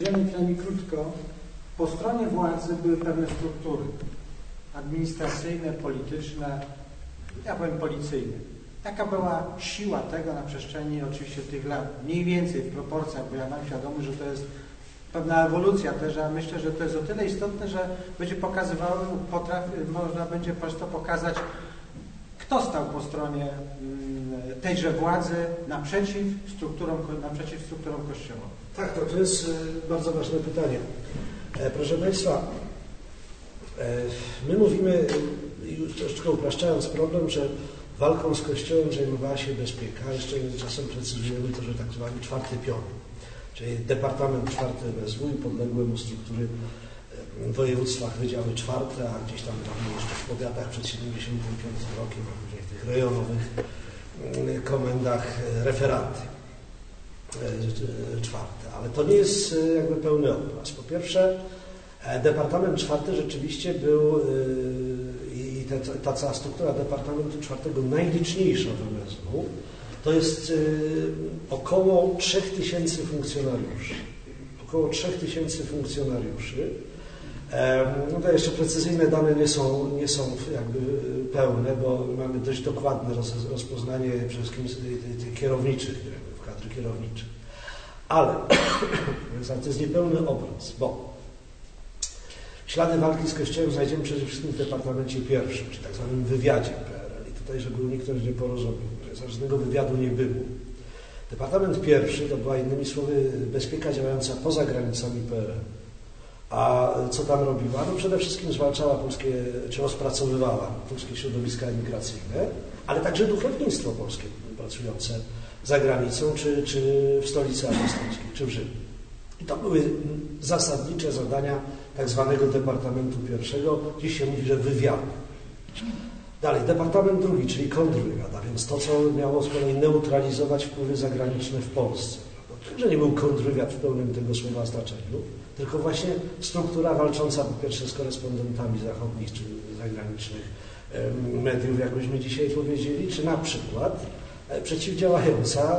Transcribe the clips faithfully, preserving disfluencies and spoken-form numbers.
Przynajmniej krótko, po stronie władzy były pewne struktury administracyjne, polityczne, ja powiem policyjne. Jaka była siła tego na przestrzeni oczywiście tych lat? Mniej więcej w proporcjach, bo ja mam świadomość, że to jest pewna ewolucja też, a myślę, że to jest o tyle istotne, że będzie pokazywało, potrafi, można będzie prosto pokazać, kto stał po stronie tejże władzy naprzeciw strukturom, naprzeciw strukturom Kościoła. Tak, to, to jest bardzo ważne pytanie. Proszę Państwa, my mówimy, już troszeczkę upraszczając problem, że walką z Kościołem zajmowała się bezpieka, a jeszcze czasem precyzujemy to, że tak zwany czwarty pion, czyli Departament czwarty M S W i podległe mu struktury w województwach wydziały czwarte, a gdzieś tam jeszcze w powiatach przed siedemdziesiątym piątym rokiem, a później w tych rejonowych komendach referaty czwarte. Ale to nie jest jakby pełny obraz. Po pierwsze, Departament czwarty rzeczywiście był i ta, ta cała struktura Departamentu czwartego najliczniejsza w M S W. To jest około trzech tysięcy funkcjonariuszy. Około trzech tysięcy funkcjonariuszy. No to jeszcze precyzyjne dane nie są, nie są jakby pełne, bo mamy dość dokładne roz, rozpoznanie przede wszystkim tych kierowniczych, kadry kierowniczych. Ale to jest niepełny obraz, bo ślady walki z Kościołem znajdziemy przede wszystkim w Departamencie pierwszym, czy tak zwanym wywiadzie P R L. I tutaj, żeby uniknąć nieporozumień, żadnego wywiadu nie było. Departament pierwszy to była innymi słowy bezpieka działająca poza granicami P R L. A co tam robiła? No przede wszystkim zwalczała polskie, czy rozpracowywała polskie środowiska emigracyjne, ale także duchownictwo polskie pracujące za granicą, czy, czy w stolicy apostolskiej, czy w Rzymie. I to były zasadnicze zadania tak zwanego Departamentu pierwszego. Dziś się mówi, że wywiadu. Dalej, Departament drugi, czyli kontrwywiad, a więc to, co miało z kolei neutralizować wpływy zagraniczne w Polsce. To także nie był kontrwywiad w pełnym tego słowa znaczeniu, tylko właśnie struktura walcząca po pierwsze z korespondentami zachodnich czy zagranicznych mediów, jak byśmy dzisiaj powiedzieli, czy na przykład przeciwdziałająca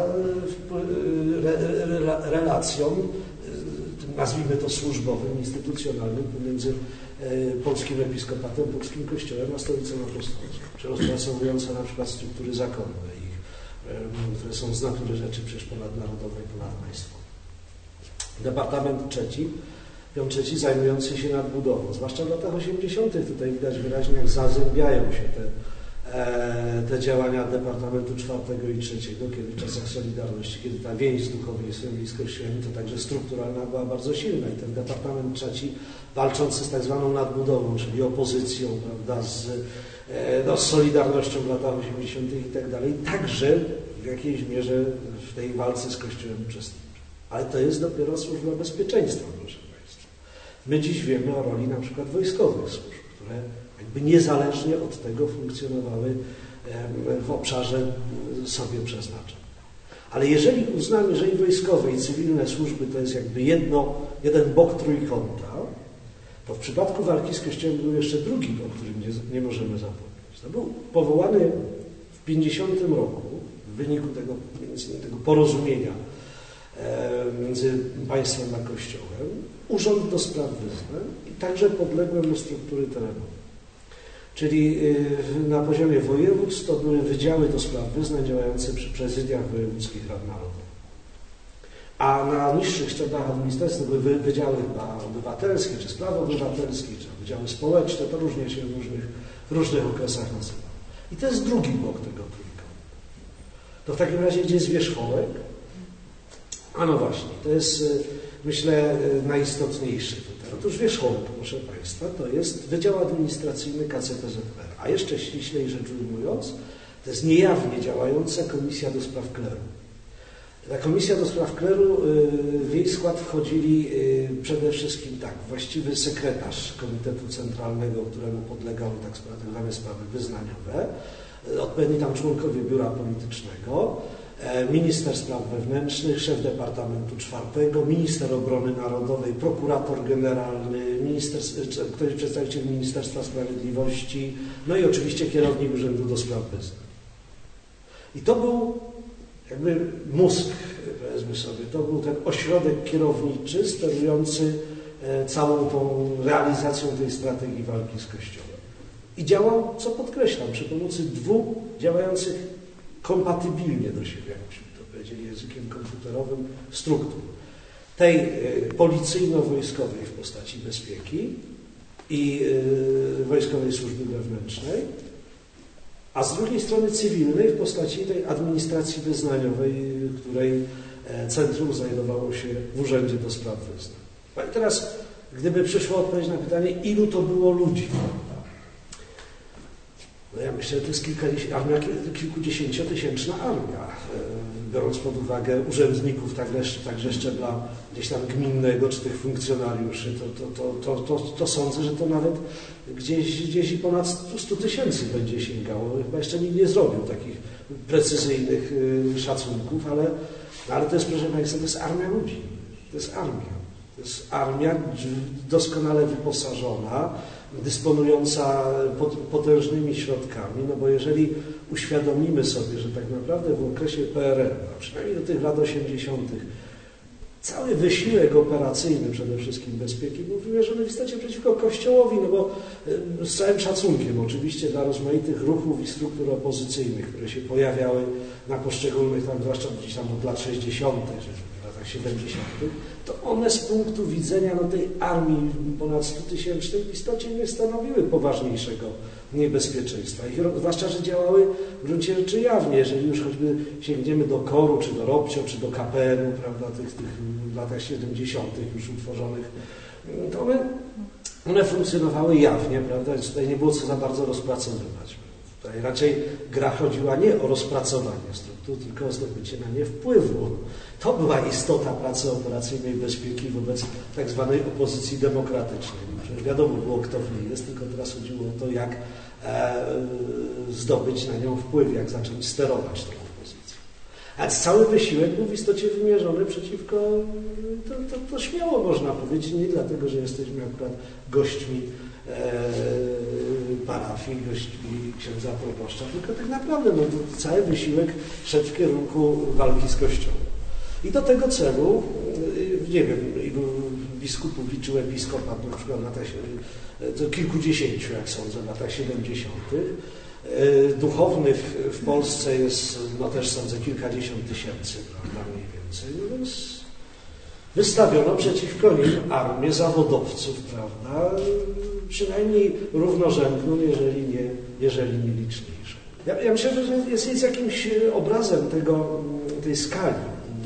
relacjom, nazwijmy to służbowym, instytucjonalnym pomiędzy polskim episkopatem, polskim kościołem a stolicą apostolską, czy rozpracowująca na przykład struktury zakonne, ich, które są z natury rzeczy przecież ponadnarodowe i ponadpaństwowe. Departament trzeci, pion trzeci zajmujący się nadbudową, zwłaszcza w latach osiemdziesiątych. Tutaj widać wyraźnie, jak zazębiają się te, e, te działania Departamentu czwartego i trzeciego, kiedy w czasach Solidarności, kiedy ta więź z duchowieństwem i z Kościołem, to także strukturalna była bardzo silna i ten Departament trzeci, walczący z tak zwaną nadbudową, czyli opozycją, prawda, z, e, no, z Solidarnością w latach osiemdziesiątych i tak dalej, także w jakiejś mierze w tej walce z Kościołem uczestniczył. Ale to jest dopiero służba bezpieczeństwa, proszę Państwa. My dziś wiemy o roli na przykład wojskowych służb, które jakby niezależnie od tego funkcjonowały w obszarze sobie przeznaczonym. Ale jeżeli uznamy, że i wojskowe, i cywilne służby to jest jakby jedno, jeden bok trójkąta, to w przypadku walki z Kościołem był jeszcze drugi, o którym nie, nie możemy zapomnieć. To był powołany w pięćdziesiątym roku w wyniku tego, tego porozumienia między państwem a Kościołem, Urząd do Spraw Wyznań i także podległe mu struktury terenowe. Czyli na poziomie województw to były wydziały do spraw wyznań działające przy prezydiach wojewódzkich rad narodowych. A na niższych szczeblach administracji to były wydziały obywatelskie, czy spraw obywatelskich, czy wydziały społeczne, to różnie się w różnych, w różnych okresach nazywa. I to jest drugi bok tego trójkąta. To w takim razie gdzie jest wierzchołek? A no właśnie, to jest, myślę, najistotniejszy tutaj. Otóż wierzchołek, proszę Państwa, to jest Wydział Administracyjny K C P Z P R, a jeszcze ściślej rzecz ujmując, to jest niejawnie działająca Komisja do Spraw Kleru. Ta Komisja do Spraw Kleru, w jej skład wchodzili przede wszystkim tak, właściwy sekretarz Komitetu Centralnego, któremu podlegały tak zwane sprawy wyznaniowe, odpowiedni tam członkowie biura politycznego, minister spraw wewnętrznych, szef Departamentu czwartego, minister obrony narodowej, prokurator generalny, minister, ktoś przedstawiciel Ministerstwa Sprawiedliwości, no i oczywiście kierownik Urzędu do Spraw Wyznań. I to był jakby mózg powiedzmy sobie, to był ten ośrodek kierowniczy sterujący całą tą realizacją tej strategii walki z Kościołem. I działał, co podkreślam, przy pomocy dwóch działających kompatybilnie do siebie, jakbyśmy to powiedzieli językiem komputerowym, struktur. Tej policyjno-wojskowej w postaci bezpieki i Wojskowej Służby Wewnętrznej, a z drugiej strony cywilnej w postaci tej administracji wyznaniowej, której centrum znajdowało się w Urzędzie do Spraw Wyznań. I teraz, gdyby przyszła odpowiedź na pytanie, ilu to było ludzi? No ja myślę, że to jest armia, kilkudziesięciotysięczna armia, biorąc pod uwagę urzędników także, także szczebla gdzieś tam gminnego, czy tych funkcjonariuszy, to, to, to, to, to, to sądzę, że to nawet gdzieś, gdzieś i ponad stu tysięcy będzie sięgało. Chyba jeszcze nikt nie zrobił takich precyzyjnych szacunków, ale, ale to jest, proszę Państwa, to jest armia ludzi. To jest armia. To jest armia doskonale wyposażona, dysponująca potężnymi środkami, no bo jeżeli uświadomimy sobie, że tak naprawdę w okresie P R L, a przynajmniej do tych lat osiemdziesiątych, cały wysiłek operacyjny przede wszystkim bezpieki był wymierzony w istocie przeciwko Kościołowi, no bo z całym szacunkiem oczywiście dla rozmaitych ruchów i struktur opozycyjnych, które się pojawiały na poszczególnych, tam, zwłaszcza gdzieś tam od lat sześćdziesiątych, w latach siedemdziesiątych, to one z punktu widzenia no, tej armii ponad stutysięcznej w istocie nie stanowiły poważniejszego niebezpieczeństwa. I zwłaszcza, że działały w gruncie rzeczy jawnie. Jeżeli już choćby sięgniemy do KOR-u, czy do ROPCIO, czy do K P N-u, prawda, tych, tych w latach siedemdziesiątych już utworzonych, to one, one funkcjonowały jawnie, prawda, więc tutaj nie było co za bardzo rozpracowywać. Tutaj raczej gra chodziła nie o rozpracowanie struktur, tylko o zdobycie na nie wpływu. To była istota pracy operacyjnej bezpieki wobec tak zwanej opozycji demokratycznej. Przecież wiadomo było, kto w niej jest, tylko teraz chodziło o to, jak e, zdobyć na nią wpływ, jak zacząć sterować tą opozycją. A więc cały wysiłek był w istocie wymierzony przeciwko, to, to, to śmiało można powiedzieć, nie dlatego, że jesteśmy akurat gośćmi e, parafii, gośćmi księdza proboszcza, tylko tak naprawdę no, cały wysiłek szedł w kierunku walki z Kościołem. I do tego celu, nie wiem, ilu biskupów liczył episkopat, na przykład w latach, to kilkudziesięciu, jak sądzę, w latach siedemdziesiątych. Duchownych w Polsce jest, no też sądzę, kilkadziesiąt tysięcy, prawda, mniej więcej. No więc wystawiono przeciwko nim armię zawodowców, prawda, przynajmniej równorzędną, jeżeli nie, jeżeli nie liczniejszą. Ja, ja myślę, że jest, jest jakimś obrazem tego, tej skali,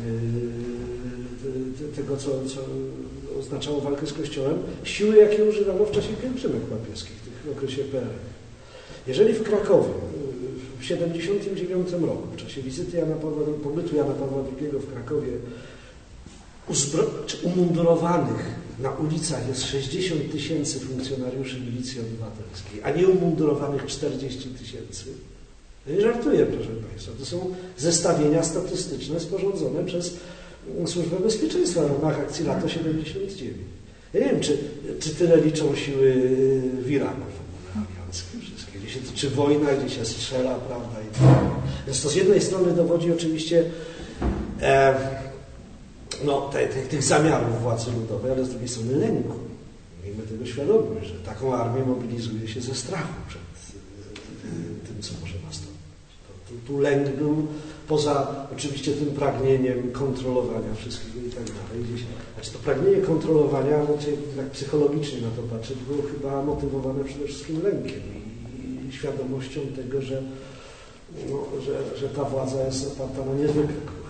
tego, co, co oznaczało walkę z Kościołem, siły, jakie używano w czasie pielgrzymek papieskich, w okresie P R L. Jeżeli w Krakowie w tysiąc dziewięćset siedemdziesiątym dziewiątym roku, w czasie wizyty Jana Pawła, pobytu Jana Pawła drugiego w Krakowie, uzbro- czy umundurowanych na ulicach jest sześćdziesiąt tysięcy funkcjonariuszy milicji obywatelskiej, a nie umundurowanych czterdzieści tysięcy, nie żartuję, proszę Państwa, to są zestawienia statystyczne sporządzone przez Służbę Bezpieczeństwa w ramach akcji Lato siedemdziesiąt dziewięć. Ja nie wiem, czy, czy tyle liczą siły w Iraku alianckie wszystkie, gdzie się toczy wojna, gdzie się strzela, prawda? I tak. Więc to z jednej strony dowodzi oczywiście e, no, te, te, tych zamiarów władzy ludowej, ale z drugiej strony lęku. Miejmy tego świadomość, że taką armię mobilizuje się ze strachu przed e, tym, co może nastąpić. Tu, tu lęk był poza oczywiście tym pragnieniem kontrolowania wszystkiego i tak dalej. Gdzieś, znaczy to pragnienie kontrolowania, znaczy, jak psychologicznie na to patrzeć, było chyba motywowane przede wszystkim lękiem i, i świadomością tego, że, no, że, że ta władza jest oparta na niezwykle